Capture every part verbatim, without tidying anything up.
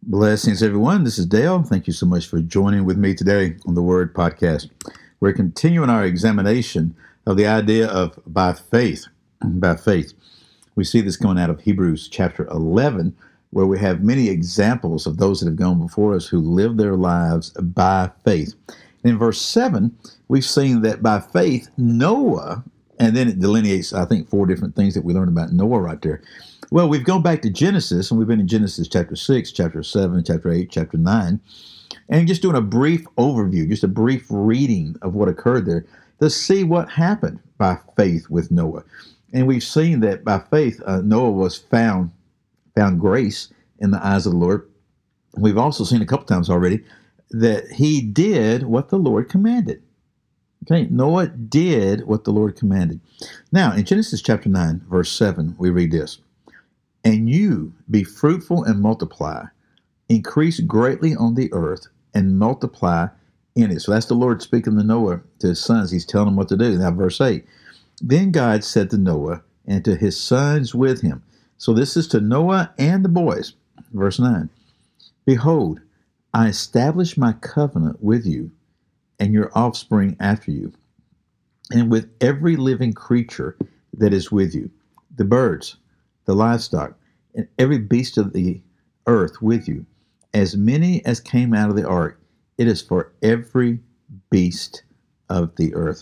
Blessings, everyone. This is Dale. Thank you so much for joining with me today on the Word Podcast. We're continuing our examination of the idea of by faith. By faith. We see this coming out of Hebrews chapter eleven, where we have many examples of those that have gone before us who lived their lives by faith. And in verse seven, we've seen that by faith, Noah, and then it delineates, I think, four different things that we learned about Noah right there. Well, we've gone back to Genesis, and we've been in Genesis chapter six, chapter seven, chapter eight, chapter nine, and just doing a brief overview, just a brief reading of what occurred there to see what happened by faith with Noah. And we've seen that by faith, uh, Noah was found, found grace in the eyes of the Lord. We've also seen a couple times already that he did what the Lord commanded. Okay, Noah did what the Lord commanded. Now, in Genesis chapter nine, verse seven, we read this. And you be fruitful and multiply, increase greatly on the earth, and multiply in it. So that's the Lord speaking to Noah, to his sons. He's telling them what to do. Now, verse eight. Then God said to Noah and to his sons with him. So this is to Noah and the boys. Verse nine. Behold, I establish my covenant with you and your offspring after you, and with every living creature that is with you, the birds, the livestock, and every beast of the earth with you, as many as came out of the ark. It is for every beast of the earth.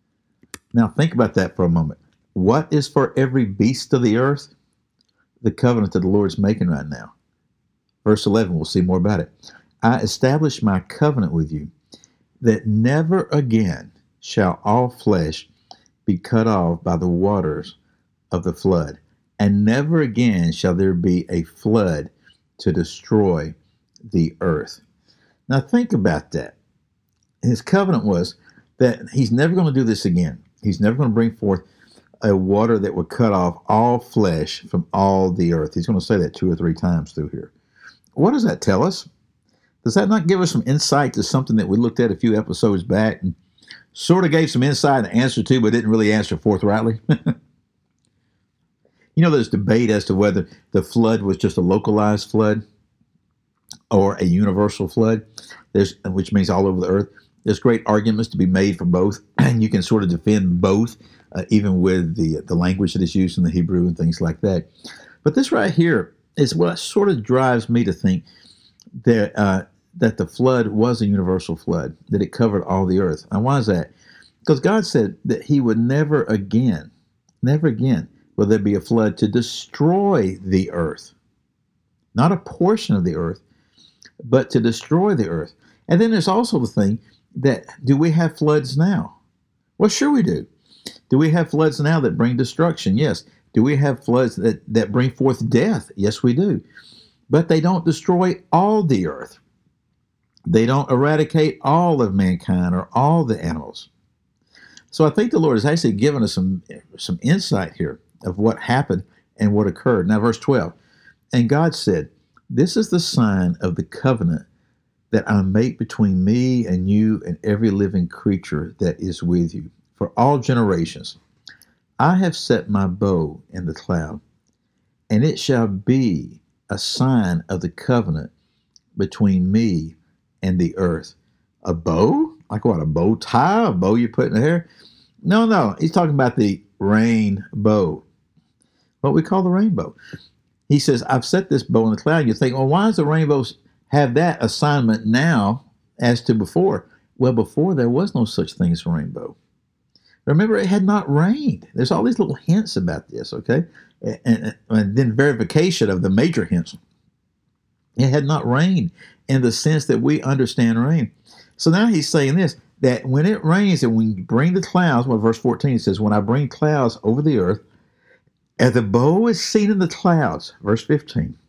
Now think about that for a moment. What is for every beast of the earth? The covenant that the Lord's making right now. Verse eleven, we'll see more about it. I establish my covenant with you, that never again shall all flesh be cut off by the waters of the flood. And never again shall there be a flood to destroy the earth. Now think about that. His covenant was that he's never going to do this again. He's never going to bring forth a water that would cut off all flesh from all the earth. He's going to say that two or three times through here. What does that tell us? Does that not give us some insight to something that we looked at a few episodes back and sort of gave some insight and answer to, but didn't really answer forthrightly? You know, there's debate as to whether the flood was just a localized flood or a universal flood, There's, which means all over the earth. There's great arguments to be made for both, and you can sort of defend both, uh, even with the the language that is used in the Hebrew and things like that. But this right here is what sort of drives me to think that uh, that the flood was a universal flood, that it covered all the earth. And why is that? Because God said that he would never again, never again, will there be a flood to destroy the earth. Not a portion of the earth, but to destroy the earth. And then there's also the thing that, do we have floods now? Well, sure we do. Do we have floods now that bring destruction? Yes. Do we have floods that, that bring forth death? Yes, we do. But they don't destroy all the earth. They don't eradicate all of mankind or all the animals. So I think the Lord has actually given us some, some insight here of what happened and what occurred. Now, verse twelve, and God said, this is the sign of the covenant that I make between me and you and every living creature that is with you for all generations. I have set my bow in the cloud, and it shall be a sign of the covenant between me and the earth. A bow? Like what, a bow tie? A bow you put in the hair? No, no, he's talking about the rainbow. What we call the rainbow. He says, I've set this bow in the cloud. You think, well, why does the rainbow have that assignment now as to before? Well, before there was no such thing as a rainbow. Remember, it had not rained. There's all these little hints about this, okay? And, and, and then verification of the major hints. It had not rained in the sense that we understand rain. So now he's saying this, that when it rains and when you bring the clouds, well, verse fourteen it says, when I bring clouds over the earth, as the bow is seen in the clouds, verse fifteen,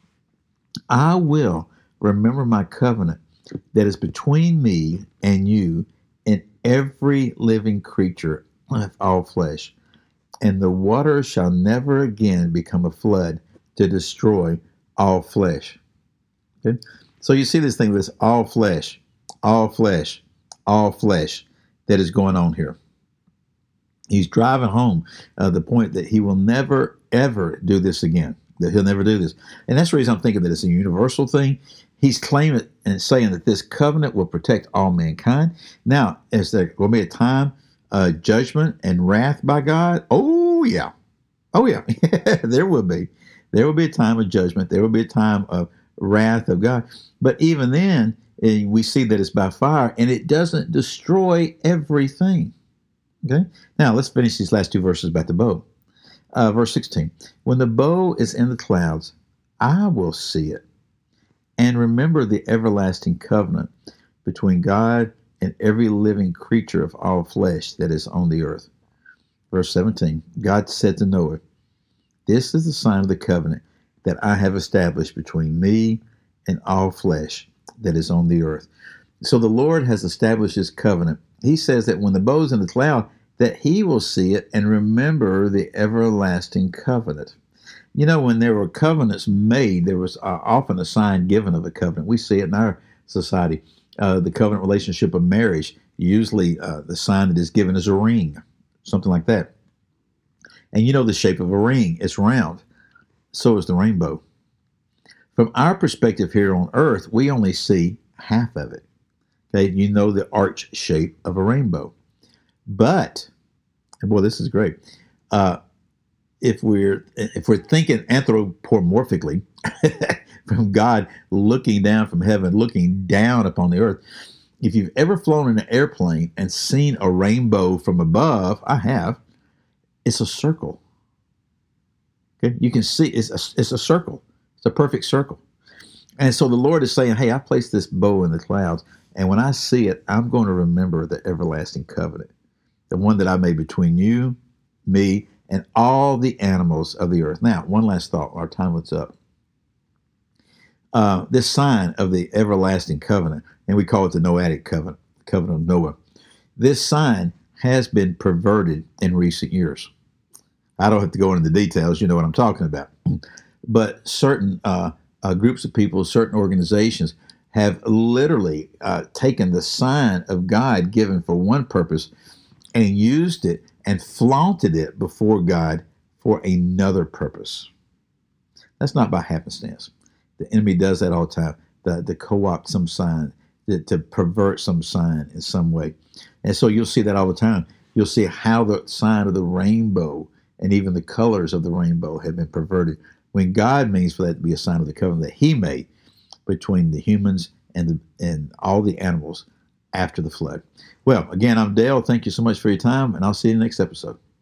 I will remember my covenant that is between me and you and every living creature of all flesh. And the water shall never again become a flood to destroy all flesh. Okay? So you see this thing, this all flesh, all flesh, all flesh that is going on here. He's driving home uh, the point that he will never, ever do this again. that he'll never do this. And that's the reason I'm thinking that it's a universal thing. He's claiming and saying that this covenant will protect all mankind. Now, is there will be a time uh, judgment and wrath by God? Oh, yeah. Oh, yeah. There will be. There will be a time of judgment. There will be a time of wrath of God. But even then, eh, we see that it's by fire, and it doesn't destroy everything. Okay? Now, let's finish these last two verses about the bow. Uh, verse sixteen. When the bow is in the clouds, I will see it, and remember the everlasting covenant between God and every living creature of all flesh that is on the earth. Verse seventeen, God said to Noah, this is the sign of the covenant that I have established between me and all flesh that is on the earth. So the Lord has established his covenant. He says that when the bow is in the cloud, that he will see it and remember the everlasting covenant. You know, when there were covenants made, there was uh, often a sign given of a covenant. We see it in our society. Uh, the covenant relationship of marriage, usually uh, the sign that is given is a ring, something like that. And you know the shape of a ring. It's round. So is the rainbow. From our perspective here on earth, we only see half of it. Okay, you know the arch shape of a rainbow. But, and boy, this is great. Uh, if we're if we're thinking anthropomorphically, from God looking down from heaven, looking down upon the earth, if you've ever flown in an airplane and seen a rainbow from above, I have. It's a circle. Okay, you can see it's a, it's a circle. It's a perfect circle. And so the Lord is saying, hey, I placed this bow in the clouds, and when I see it, I'm going to remember the everlasting covenant, the one that I made between you, me, and all the animals of the earth. Now, one last thought. Our time is up. Uh, this sign of the everlasting covenant, and we call it the Noahic covenant, covenant of Noah. This sign has been perverted in recent years. I don't have to go into the details. You know what I'm talking about. But certain uh, uh, groups of people, certain organizations have literally uh, taken the sign of God given for one purpose and used it and flaunted it before God for another purpose. That's not by happenstance. The enemy does that all the time, the, the co-opt some sign, to, to pervert some sign in some way. And so you'll see that all the time. You'll see how the sign of the rainbow and even the colors of the rainbow have been perverted, when God means for that to be a sign of the covenant that he made between the humans and the, and all the animals after the flood. Well, again, I'm Dale. Thank you so much for your time, and I'll see you in the next episode.